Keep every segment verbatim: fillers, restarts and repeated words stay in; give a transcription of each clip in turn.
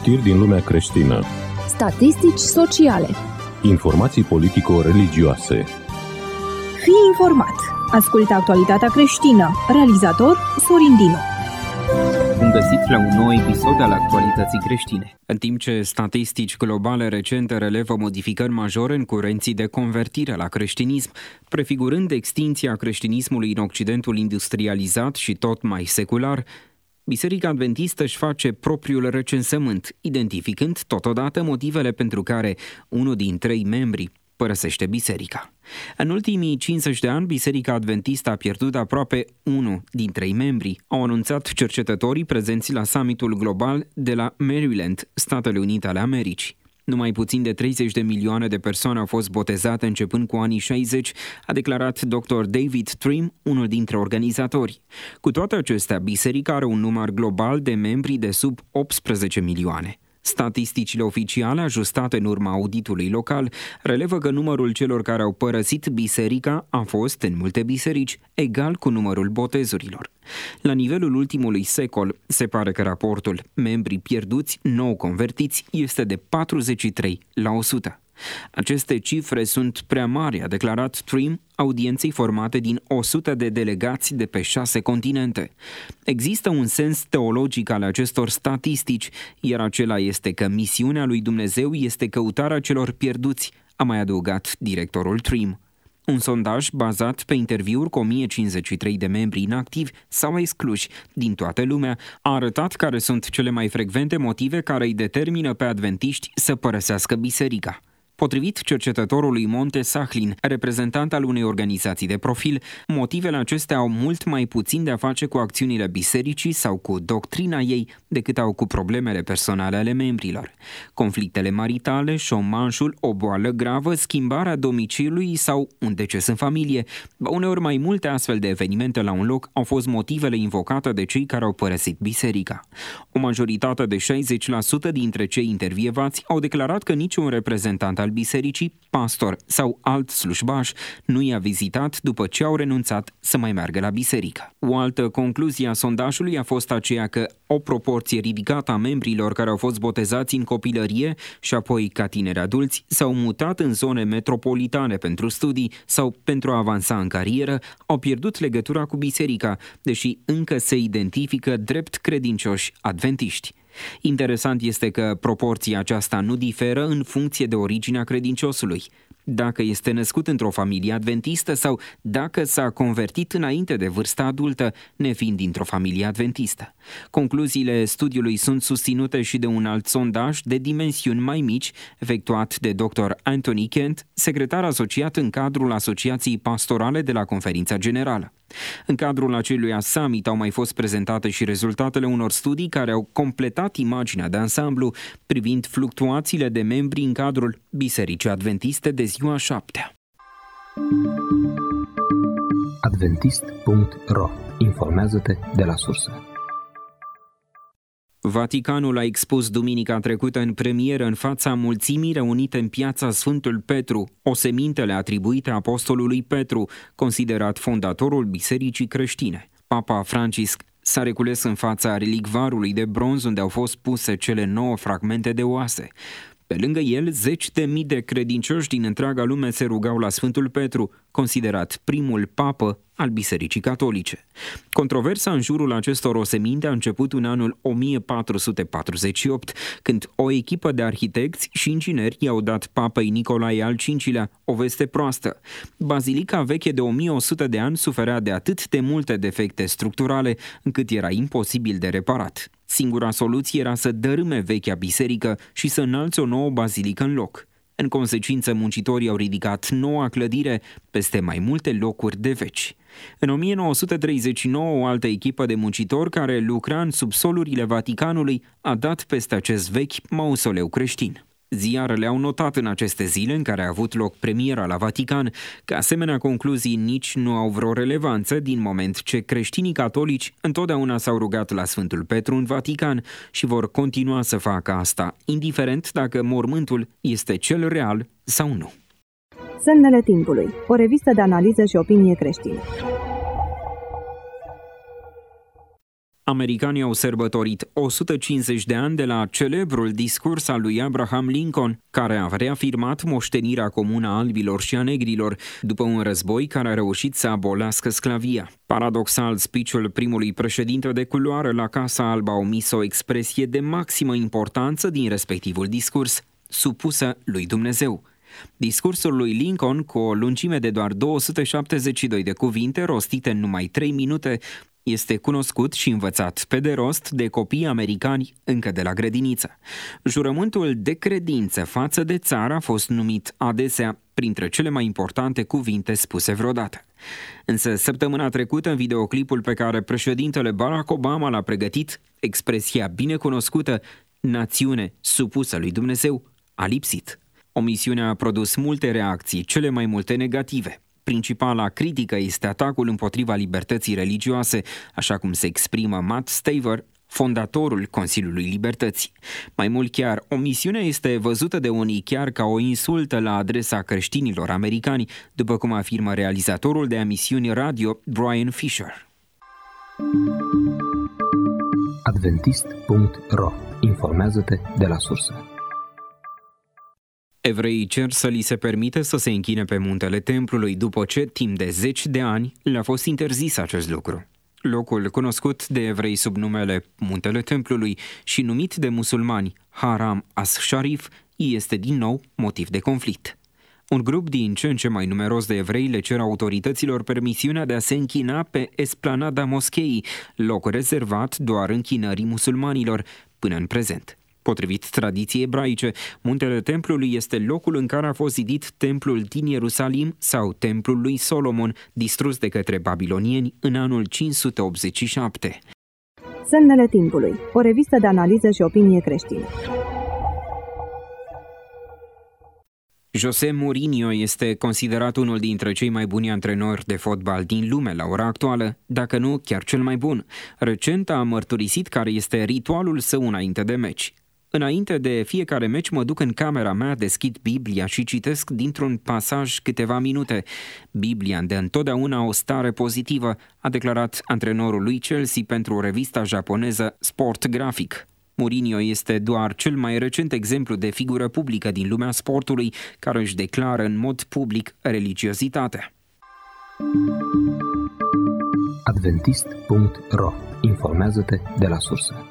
Știri din lumea creștină. Statistici sociale. Informații politico-religioase. Fii informat. Ascultă actualitatea creștină. Realizator Sorin Dinu. Bun găsit la un nou episod al actualității creștine. În timp ce statistici globale recente relevă modificări majore în curenții de convertire la creștinism, prefigurând extinția creștinismului în Occidentul industrializat și tot mai secular, Biserica Adventistă își face propriul recensământ, identificând totodată motivele pentru care unul din trei membri părăsește biserica. În ultimii cincizeci de ani, Biserica Adventistă a pierdut aproape unul din trei membri, au anunțat cercetătorii prezenți la summitul global de la Maryland, Statele Unite ale Americii. Numai puțin de treizeci de milioane de persoane au fost botezate începând cu anii șaizeci, a declarat doctor David Trim, unul dintre organizatori. Cu toate acestea, biserica are un număr global de membri de sub optsprezece milioane. Statisticile oficiale, ajustate în urma auditului local, relevă că numărul celor care au părăsit biserica a fost, în multe biserici, egal cu numărul botezurilor. La nivelul ultimului secol, se pare că raportul membrii pierduți, nou convertiți, este de patruzeci și trei la o sută. Aceste cifre sunt prea mari, a declarat Trim, audienței formate din o sută de delegați de pe șase continente. Există un sens teologic al acestor statistici, iar acela este că misiunea lui Dumnezeu este căutarea celor pierduți, a mai adăugat directorul Trim. Un sondaj bazat pe interviuri cu o mie cincizeci și trei de membri inactivi sau excluși din toată lumea a arătat care sunt cele mai frecvente motive care îi determină pe adventiști să părăsească biserica. Potrivit cercetătorului Monte Sahlin, reprezentant al unei organizații de profil, motivele acestea au mult mai puțin de a face cu acțiunile bisericii sau cu doctrina ei decât au cu problemele personale ale membrilor. Conflictele maritale, șomajul, o boală gravă, schimbarea domiciliului sau un deces în familie. Uneori mai multe astfel de evenimente la un loc au fost motivele invocate de cei care au părăsit biserica. O majoritate de șaizeci la sută dintre cei intervievați au declarat că niciun reprezentant al bisericii, pastor sau alt slujbaș nu i-a vizitat după ce au renunțat să mai meargă la biserică. O altă concluzie a sondajului a fost aceea că o proporție ridicată a membrilor care au fost botezați în copilărie și apoi ca tineri adulți s-au mutat în zone metropolitane pentru studii sau pentru a avansa în carieră, au pierdut legătura cu biserica, deși încă se identifică drept credincioși adventiști. Interesant este că proporția aceasta nu diferă în funcție de originea credinciosului, dacă este născut într-o familie adventistă sau dacă s-a convertit înainte de vârsta adultă, nefiind dintr-o familie adventistă. Concluziile studiului sunt susținute și de un alt sondaj de dimensiuni mai mici, efectuat de doctor Anthony Kent, secretar asociat în cadrul Asociației Pastorale de la Conferința Generală. În cadrul acelui summit au mai fost prezentate și rezultatele unor studii care au completat imaginea de ansamblu privind fluctuațiile de membri în cadrul Bisericii Adventiste de ziua șaptea. adventist punct ro. Informează-te de la sursă. Vaticanul a expus duminica trecută în premieră în fața mulțimii reunite în piața Sfântul Petru, osemintele atribuite apostolului Petru, considerat fondatorul bisericii creștine. Papa Francisc s-a recules în fața relicvarului de bronz unde au fost puse cele nouă fragmente de oase. Pe lângă el, zeci de mii de credincioși din întreaga lume se rugau la Sfântul Petru, considerat primul papă al Bisericii Catolice. Controversa în jurul acestor oseminte a început în anul o mie patru sute patruzeci și opt, când o echipă de arhitecți și ingineri i-au dat papei Nicolae al cincilea o veste proastă. Bazilica veche de o mie o sută de ani suferea de atât de multe defecte structurale, încât era imposibil de reparat. Singura soluție era să dărâme vechea biserică și să înalțe o nouă bazilică în loc. În consecință, muncitorii au ridicat noua clădire peste mai multe locuri de veci. În o mie nouă sute treizeci și nouă, o altă echipă de muncitori care lucra în subsolurile Vaticanului a dat peste acest vechi mausoleu creștin. Ziarele au notat în aceste zile în care a avut loc premiera la Vatican că asemenea concluzii nici nu au vreo relevanță din moment ce creștinii catolici întotdeauna s-au rugat la Sfântul Petru în Vatican și vor continua să facă asta, indiferent dacă mormântul este cel real sau nu. Semnele timpului, o revistă de analiză și opinie creștină. Americanii au sărbătorit o sută cincizeci de ani de la celebrul discurs al lui Abraham Lincoln, care a reafirmat moștenirea comună a albilor și a negrilor, după un război care a reușit să abolească sclavia. Paradoxal, speech-ul primului președinte de culoare la Casa Albă a omis o expresie de maximă importanță din respectivul discurs, supusă lui Dumnezeu. Discursul lui Lincoln, cu o lungime de doar două sute șaptezeci și doi de cuvinte, rostite în numai trei minute, este cunoscut și învățat pe de rost de copiii americani încă de la grădiniță. Jurământul de credință față de țară a fost numit adesea printre cele mai importante cuvinte spuse vreodată. Însă săptămâna trecută, în videoclipul pe care președintele Barack Obama l-a pregătit, expresia binecunoscută "națiune supusă lui Dumnezeu" a lipsit. Omisiunea a produs multe reacții, cele mai multe negative. Principala critică este atacul împotriva libertății religioase, așa cum se exprimă Matt Staver, fondatorul Consiliului Libertății. Mai mult chiar, omisiunea este văzută de unii chiar ca o insultă la adresa creștinilor americani, după cum afirmă realizatorul de emisiuni radio Brian Fisher. Adventist punct ro. Informează-te de la sursă. Evreii cer să li se permite să se închine pe muntele templului, după ce, timp de zeci de ani, le-a fost interzis acest lucru. Locul cunoscut de evrei sub numele Muntele Templului și numit de musulmani Haram as-Sharif este din nou motiv de conflict. Un grup din ce în ce mai numeros de evrei le cer autorităților permisiunea de a se închina pe esplanada moscheii, loc rezervat doar închinării musulmanilor până în prezent. Potrivit tradiției ebraice, Muntele Templului este locul în care a fost zidit templul din Ierusalim sau templul lui Solomon, distrus de către babilonieni în anul cinci sute optzeci și șapte. Semnele timpului, o revistă de analiză și opinie creștine. José Mourinho este considerat unul dintre cei mai buni antrenori de fotbal din lume la ora actuală, dacă nu chiar cel mai bun. Recent a mărturisit care este ritualul său înainte de meci. Înainte de fiecare meci mă duc în camera mea, deschid Biblia și citesc dintr-un pasaj câteva minute. Biblia îmi dă întotdeauna o stare pozitivă, a declarat antrenorul lui Chelsea pentru revista japoneză Sport Graphic. Mourinho este doar cel mai recent exemplu de figură publică din lumea sportului care își declară în mod public religiozitatea. Adventist punct ro. Informează-te de la sursă.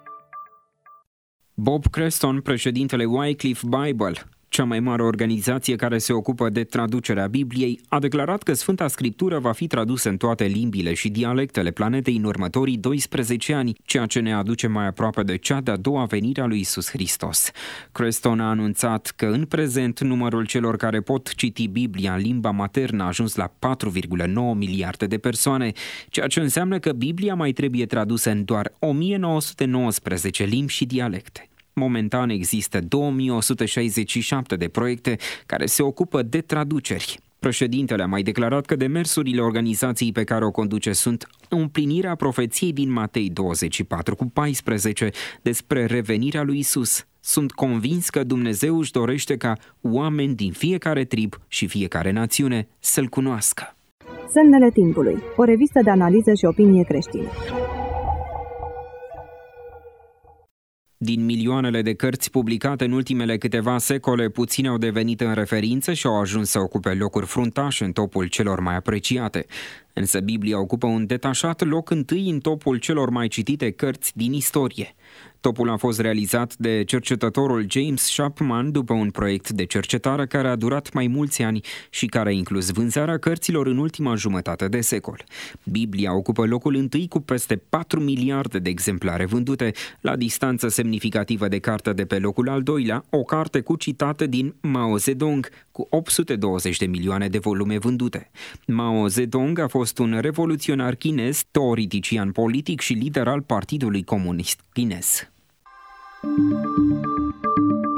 Bob Creston, președintele Wycliffe Bible, cea mai mare organizație care se ocupă de traducerea Bibliei, a declarat că Sfânta Scriptură va fi tradusă în toate limbile și dialectele planetei în următorii doisprezece ani, ceea ce ne aduce mai aproape de cea de-a doua venire a lui Iisus Hristos. Creston a anunțat că în prezent numărul celor care pot citi Biblia în limba maternă a ajuns la patru virgulă nouă miliarde de persoane, ceea ce înseamnă că Biblia mai trebuie tradusă în doar o mie nouă sute nouăsprezece limbi și dialecte. Momentan există două mii o sută șaizeci și șapte de proiecte care se ocupă de traduceri. Președintele a mai declarat că demersurile organizației pe care o conduce sunt împlinirea profeției din Matei douăzeci și patru cu paisprezece despre revenirea lui Isus. Sunt convins că Dumnezeu își dorește ca oameni din fiecare trib și fiecare națiune să-L cunoască. Semnele timpului, o revistă de analiză și opinie creștine. Din milioanele de cărți publicate în ultimele câteva secole, puține au devenit în referință și au ajuns să ocupe locuri fruntașe în topul celor mai apreciate. Însă Biblia ocupă un detașat loc întâi în topul celor mai citite cărți din istorie. Topul a fost realizat de cercetătorul James Chapman după un proiect de cercetare care a durat mai mulți ani și care a inclus vânzarea cărților în ultima jumătate de secol. Biblia ocupă locul întâi cu peste patru miliarde de exemplare vândute, la distanță semnificativă de cartea de pe locul al doilea, o carte cu citate din Mao Zedong, cu opt sute douăzeci de milioane de volume vândute. Mao Zedong a fost un revoluționar chinez, teoretician politic și lider al Partidului Comunist Chinez.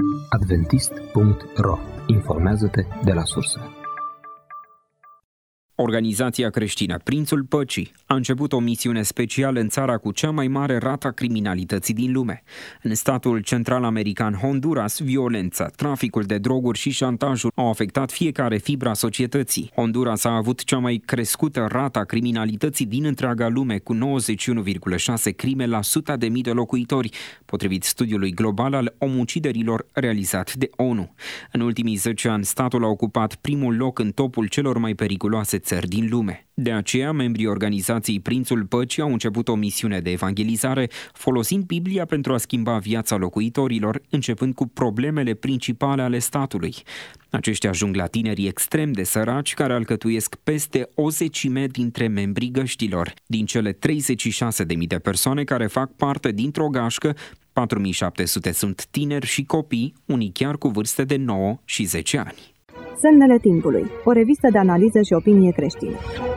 Adventist punct ro. Informează-te de la sursă. Organizația creștină Prințul Păcii a început o misiune specială în țara cu cea mai mare rată a criminalității din lume. În statul central-american Honduras, violența, traficul de droguri și șantajul au afectat fiecare fibră a societății. Honduras a avut cea mai crescută rată a criminalității din întreaga lume, cu nouăzeci și unu virgulă șase crime la suta de mii de locuitori, potrivit studiului global al omuciderilor realizat de ONU. În ultimii zece ani, statul a ocupat primul loc în topul celor mai periculoase țări din lume. De aceea, membrii organizației Prințul Păcii au început o misiune de evangelizare, folosind Biblia pentru a schimba viața locuitorilor, începând cu problemele principale ale statului. Aceștia ajung la tinerii extrem de săraci, care alcătuiesc peste o zecime dintre membrii găștilor. Din cele treizeci și șase de mii de persoane care fac parte dintr-o gașcă, patru mii șapte sute sunt tineri și copii, unii chiar cu vârste de nouă și zece ani. Semnele timpului. O revistă de analiză și opinie creștine.